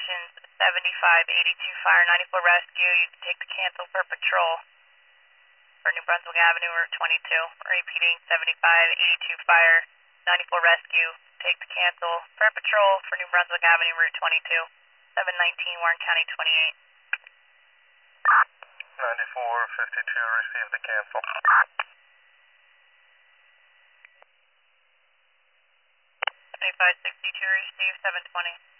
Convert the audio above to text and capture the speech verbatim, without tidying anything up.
stations, seventy-five eighty-two Fire, ninety-four Rescue. You can take the cancel for patrol for New Brunswick Avenue, Route twenty-two. Repeating, seventy-five eighty-two Fire, ninety-four Rescue. Take the cancel for patrol for New Brunswick Avenue, Route twenty-two. seven nineteen Warren County twenty-eight. ninety-four fifty-two, receive the cancel. seventy-five sixty-two, receive seven twenty.